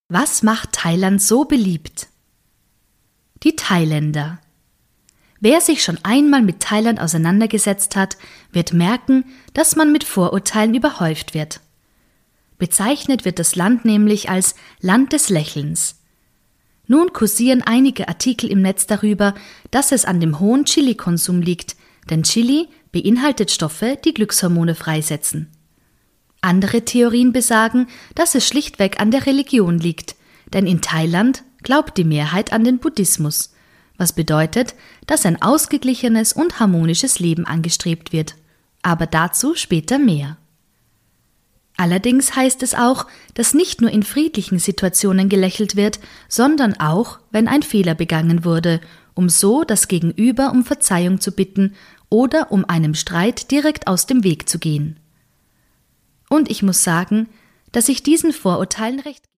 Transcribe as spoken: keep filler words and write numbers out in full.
Was macht Thailand so beliebt? Die Thailänder. Wer sich schon einmal mit Thailand auseinandergesetzt hat, wird merken, dass man mit Vorurteilen überhäuft wird. Bezeichnet wird das Land nämlich als Land des Lächelns. Nun kursieren einige Artikel im Netz darüber, dass es an dem hohen Chili-Konsum liegt, denn Chili beinhaltet Stoffe, die Glückshormone freisetzen. Andere Theorien besagen, dass es schlichtweg an der Religion liegt, denn in Thailand glaubt die Mehrheit an den Buddhismus, was bedeutet, dass ein ausgeglichenes und harmonisches Leben angestrebt wird. Aber dazu später mehr. Allerdings heißt es auch, dass nicht nur in friedlichen Situationen gelächelt wird, sondern auch, wenn ein Fehler begangen wurde, um so das Gegenüber um Verzeihung zu bitten oder um einem Streit direkt aus dem Weg zu gehen. Und ich muss sagen, dass ich diesen Vorurteilen recht